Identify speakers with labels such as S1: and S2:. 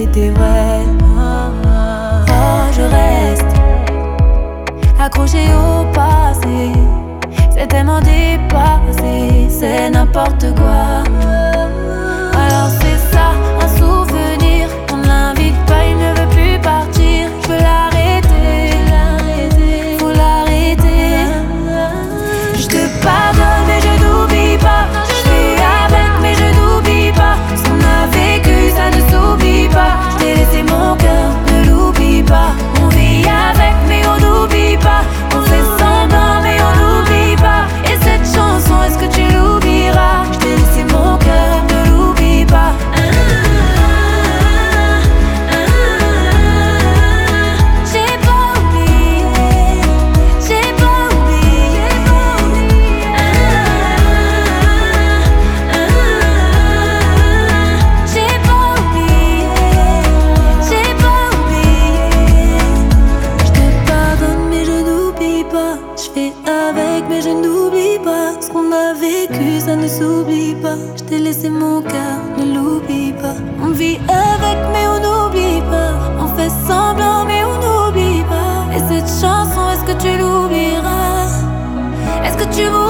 S1: était vrai. Oh, je reste accroché au passé. C'est tellement dépassé, c'est n'importe quoi. Alors c'est ça, un souvenir. On l'invite pas, il ne veut plus partir. Je veux l'arrêter, faut l'arrêter. Je te pardonne mais je n'oublie pas. Je fais avec mais je n'oublie pas. Ce qu'on a vécu ça ne s'oublie pas. Je t'ai laissé mon cœur, ne l'oublie pas. On vit avec mais on n'oublie pas. On fait semblant mais on n'oublie pas. Et cette chanson, est-ce que tu l'oublieras? Je t'ai laissé mon cœur, ne l'oublie pas. J'ai pas oublié, j'ai pas oublié. J'ai pas oublié, j'ai pas oublié. Je te pardonne mais je n'oublie pas. Je fais avec mais je n'oublie pas. Ce qu'on a vécu ça ne s'oublie pas. Je t'ai laissé mon cœur, ne l'oublie pas. On vit avec mais on n'oublie pas. On fait semblant mais on n'oublie pas. Et cette chanson, est-ce que tu l'oublieras? Est-ce que tu